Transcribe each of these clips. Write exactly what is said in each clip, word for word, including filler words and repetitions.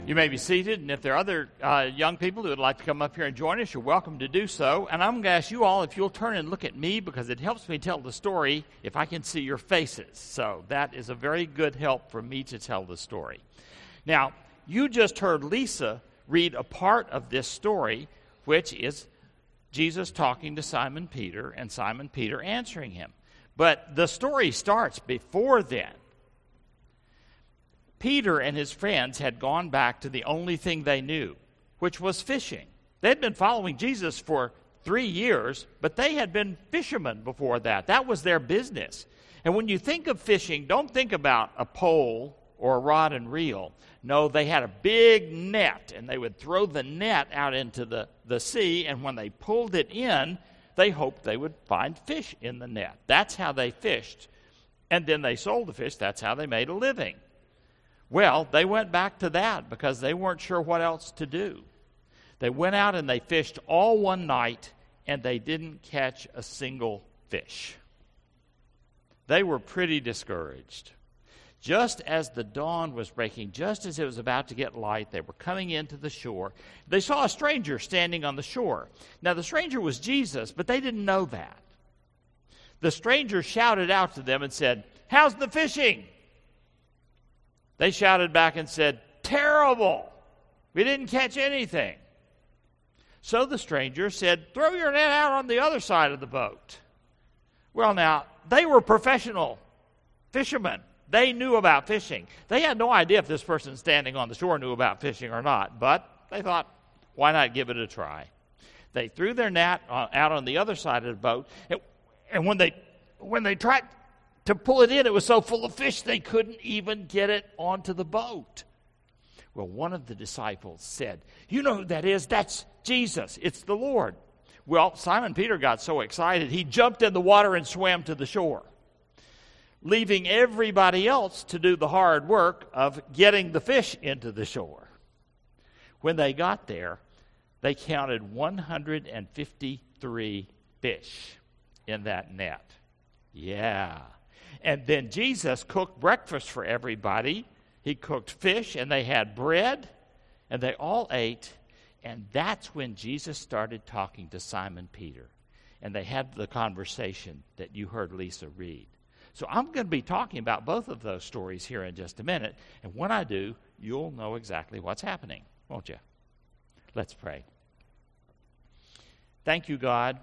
You may be seated, and if there are other uh, young people who would like to come up here and join us, you're welcome to do so. And I'm going to ask you all if you'll turn and look at me, because it helps me tell the story if I can see your faces. So that is a very good help for me to tell the story. Now, you just heard Lisa read a part of this story, which is Jesus talking to Simon Peter and Simon Peter answering him. But the story starts before then. Peter and his friends had gone back to the only thing they knew, which was fishing. They'd been following Jesus for three years, but they had been fishermen before that. That was their business. And when you think of fishing, don't think about a pole or a rod and reel. No, they had a big net, and they would throw the net out into the, the sea, and when they pulled it in, they hoped they would find fish in the net. That's how they fished. And then they sold the fish. That's how they made a living. Well, they went back to that because they weren't sure what else to do. They went out and they fished all one night, and they didn't catch a single fish. They were pretty discouraged. Just as the dawn was breaking, just as it was about to get light, they were coming into the shore. They saw a stranger standing on the shore. Now, the stranger was Jesus, but they didn't know that. The stranger shouted out to them and said, "How's the fishing?" They shouted back and said, "Terrible! We didn't catch anything." So the stranger said, "Throw your net out on the other side of the boat." Well, now, they were professional fishermen. They knew about fishing. They had no idea if this person standing on the shore knew about fishing or not, but they thought, why not give it a try? They threw their net out on the other side of the boat, and when they when they tried to pull it in, it was so full of fish they couldn't even get it onto the boat. Well, one of the disciples said, "You know who that is? That's Jesus. It's the Lord." Well, Simon Peter got so excited, he jumped in the water and swam to the shore, leaving everybody else to do the hard work of getting the fish into the shore. When they got there, they counted one hundred fifty-three fish in that net. Yeah. And then Jesus cooked breakfast for everybody. He cooked fish, and they had bread, and they all ate. And that's when Jesus started talking to Simon Peter. And they had the conversation that you heard Lisa read. So I'm going to be talking about both of those stories here in just a minute. And when I do, you'll know exactly what's happening, won't you? Let's pray. Thank you, God,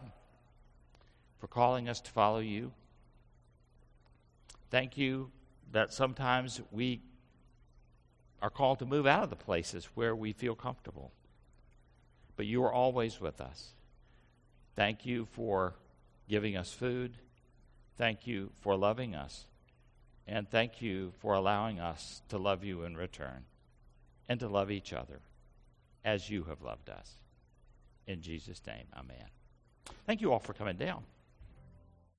for calling us to follow you. Thank you that sometimes we are called to move out of the places where we feel comfortable. But you are always with us. Thank you for giving us food. Thank you for loving us. And thank you for allowing us to love you in return and to love each other as you have loved us. In Jesus' name, amen. Thank you all for coming down.